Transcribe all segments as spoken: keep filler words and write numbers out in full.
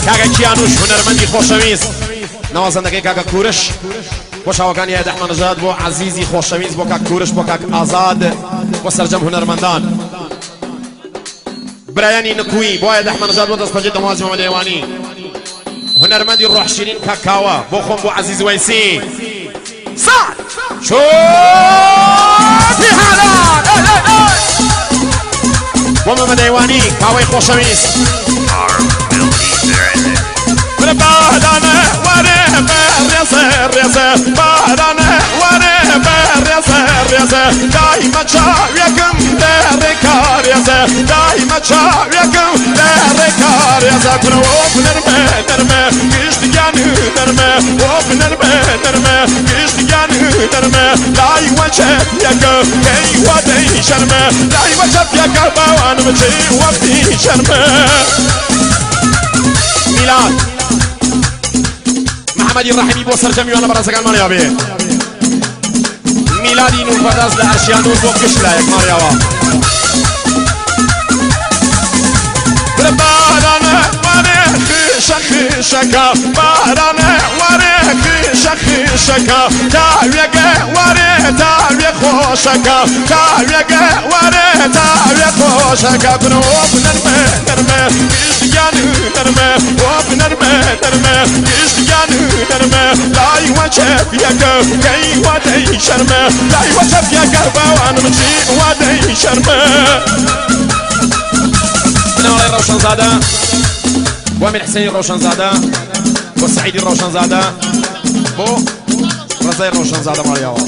کاکە کیانوش هونەرمەندی خۆشەویست نوازەندەکەی کاکە کوورش خۆشاوەکانی هەیەت ئەحمەد بۆ عەزیزی خۆشەویست بۆ کاک کوورش بۆ کاک ئازاد بۆ سەرجەم هونەرمەندان برایانی نکوی بۆ هەیەت ئەحمەد بۆ دەستپەنجەی دەمازی مەمەد ئێوانی هونەرمەندی ڕۆحشیرین کاک کاوە بۆ خۆم بۆ عەزیز وەیسی سعد شوفي حالات ومەمەد ئێوانی کاوەی خۆشەویست بادانه واره برزه رزه بادانه واره برزه رزه دایما چاویکم در کاریزه دایما چاویکم در کاریزه کنه وف نرمه نرمه گشتیان نرمه وف نرمه نرمه گشتیان نرمه لای وچه یکم کی ودی شرمه لای وچه یکم باوانم چی وقتی شرمه میلاد محمدی الرحیمی بۆ سەرجەمی وانە بەڕێزەکانمان یابێ میلادی نوربەردەز لە ئەرشیانوور بۆ گشت لایەک ماڕیاوە بارانە وارێ خشە خشەکە بارانە وارێ خشە خشەکە تاوێگە وارێ تاوێ خۆشەکە تاوێگە وارێ تاوێ خۆشەکە بنۆ بنەرمە نەرمە گشتیان نەرمە وە بنەرمە نەرمە گشتیان نەرمە لای وەچە پیەکە کەی وادەی شەرمە لای وەچە پیەکە باوانم چی وادەی شەرمە ناڵی ڕەوشەنزادە بۆ ئەمیر حسێنی ڕەوشەنزادە بۆ سەعیدی ڕەوشەنزادە بۆ ڕەزای ڕەوشەنزادە ماڵیاوە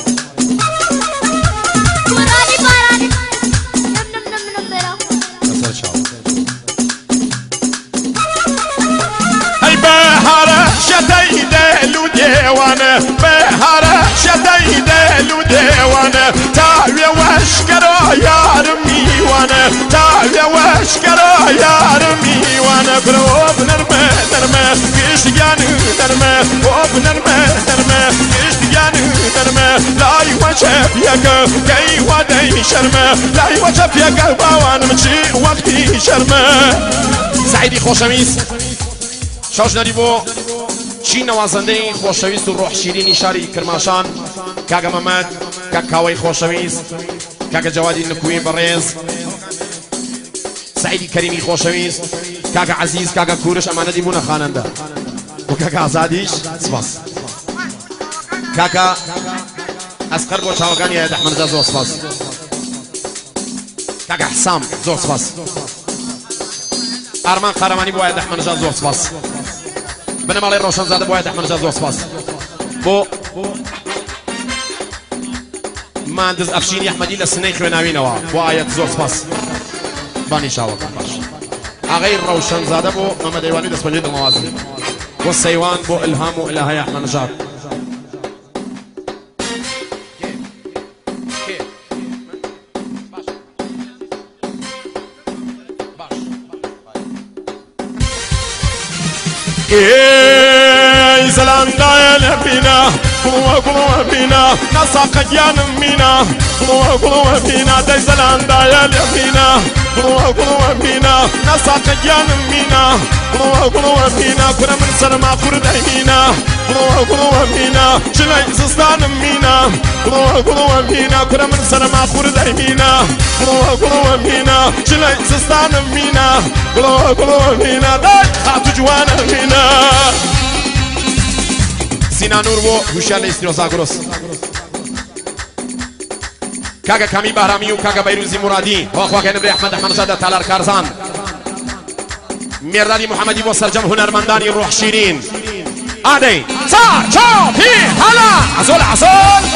ئەی بەهارە شەتەی دێل و دێوانە بەهارە شەتەی دێل و دێوانە تاوێ وەشکەرە یارم میوانە تاوێ وەشکەرە یارم میوانە برۆ بنەرمە نەرمە گشتیان نەرمە بۆ بنەرمە نەرمە گشتیان نەرمە لای وەچە پیەکە کەی وادەی شەرمە لای وەچە پیەکە باوانم چی وەقتی شەرمە سەعیدی خۆشەویست شاوژنەری بۆ چی نەوازەندەی خۆشەویست و ڕۆحشیرینی شاری کرماشان کاکە مەمەد کاک کاوەی خۆشەویست کاکە جەوادی نکوی بەڕێز سعیدی کەریمی خۆشەویست کاکە عەزیز کاکە کوورش ئەمانە دیبوونە خوانەندە و کاکە ئازادیش سپاس کاکە ئەسقەر بۆ چاوەکانی هەیەت ئەحمەدزا زۆر سپاس کاکە حسام زۆر سپاس ئارمان قارەمانی بۆ هەیەت ئەحمەدزا زۆر سپاس بنەماڵی ڕەوشەنزادە بۆ هەیەت ئەحمەدزا زۆر سپاس بۆ مهندز ئەفشینی ئەحمەدی لە سنەی خوێناوینەوە بۆ ئایەت زۆر سپاس بانی شاوەکان باش ئاغای ڕەوشەنزادە بۆ مەمەد ئەیوانی دەستپەنجەی دڵنەوازی بۆ سەیوان بۆ ئیلهام و ئیلاهەی ئەحمەدنەژاد زلاندای لبینا قلوه قلوه بینا نساق جانم مینا قلوه قلوه بینا دی زلاندای لبینا قلوه قلوه بینا نساق جانم مینا قلوه قلوه بینا کنه من سر ما خورده مینا قلوه قلوه بینا شلای زستانم مینا قلوه قلوه بینا کنه من سر ما خورده مینا قلوه قلوه بینا شلای زستانم مینا قلوه قلوه بینا دی خاتو جوانم مینا سینانور بۆ هوشیار لە ئیسنۆزاگرۆس کاکە کامی بەهرامی و کاکە بەیروزی مرادی بەخواکەی نبرێ ئەحمەد ئەحمەدزادە تالار کارزان مێردادی محەممەدی بۆ سەرجەم هونەرمەندانی ڕۆحشیرین ئادەی چار چاپی هەلا عەزۆل عەزۆل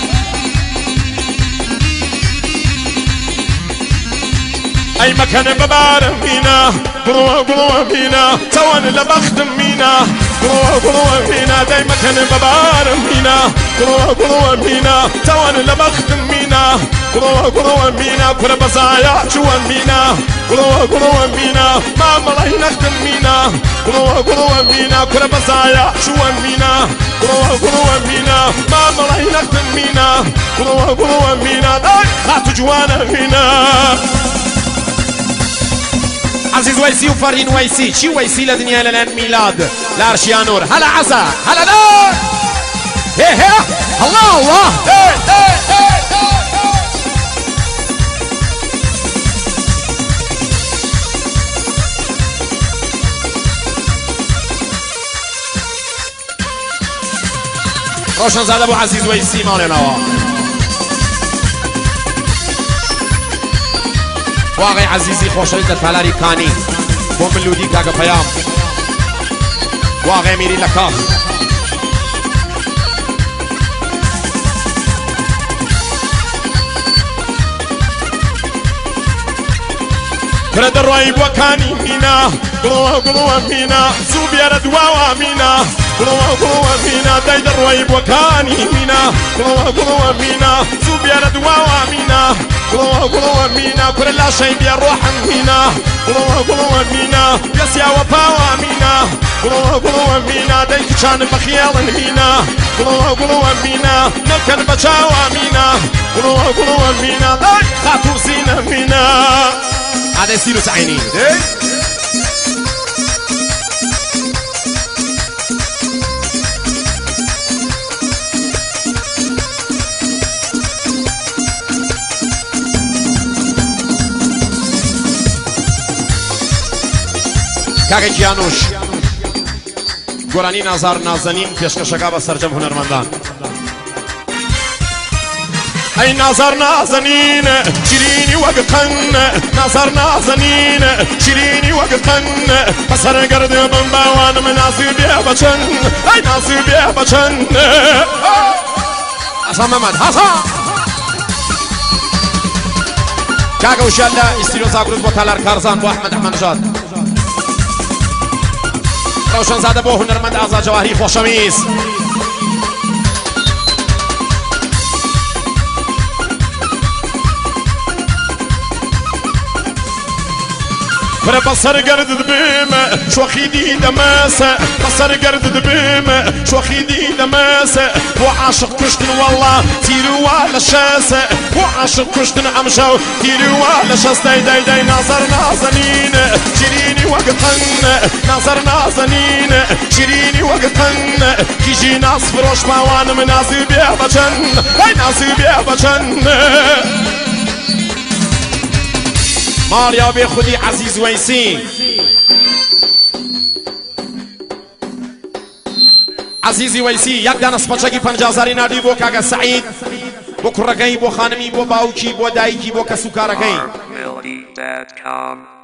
ئەی مەکەنە بەبارم مینا بڕۆ بڕۆ مینا چەوان لە بەختم مینا قلوه قلوه مینا دایما کنه ببارم مینا قلوه قلوه مینا توان لبخت مینا قلوه قلوه مینا كل بزايا جوان مینا قلوه قلوه مینا ما ملاي نختم مینا قلوه قلوه مینا كل بزايا جوان مینا قلوه قلوه مینا ما ملاي نختم مینا قلوه قلوه مینا دای خاتو جوان مینا عزيز ويسي وفرين ويسي شي ويسي لدنيا للان ميلاد لارشيا نور هلا عسى هلا نور هي هي الله الله هي هي هي روشن زاد ابو عزيز ويسي مالنا واقعي عزيزي خوشویست تلاری کانی بو ملودی کاغا پیام واقعي میری لکاف برد الرأي وكاني مينا قلوة قلوة مينا زوبيا ردوا مينا قلوة قلوة مينا دايد الرأي وكاني مينا قلوة قلوة مينا زوبيا ردوا مينا قلوة قلوة مينا كل لا شيء بيروح مينا قلوة قلوة مينا يسيا وباوا مينا قلوة قلوة مينا دايد كان بخيال مينا قلوة قلوة مينا نكن بجاوا مينا قلوة قلوة مينا دايد خاتو سينا مينا هذا سيروس عيني کاغی کیانوش گورانی نازار نازنین پیشکشگاه با سرجم هنرمندان ای نازار نازنین شیرینی وقتن نازار نازنین شیرینی وقتن پسر گرده بمباوان منازی بیا بچن ای نازی بیا بچن حسن محمد حسن کاغا وشالله استیلو زاگروز با تالار کارزان با احمد احمد نژاد روشن زاده با هنرمند آزاد جواهری خوشویست برا بصر قرد بيم شو خيدي دماسة بصر قرد بيم شو خيدي دماسة وعاشق كشتن والله تيرو ولا شاسة وعاشق كشتن عمشو تيرو ولا شاس داي داي داي ناظر نازنين شيريني وقتن ناظر نازنين شيريني وقتن كيجي ناس فروش باوان منازي بيه بچن اي نازي بيه بچن ماليا بي خودي عزيز ويسي عزيزي ويسي يك دانا سپچگی پنجازاری نادی بو کاغا سعید بو کرگی بو خانمی بو باوکی بو دایکی بو کسوکارگی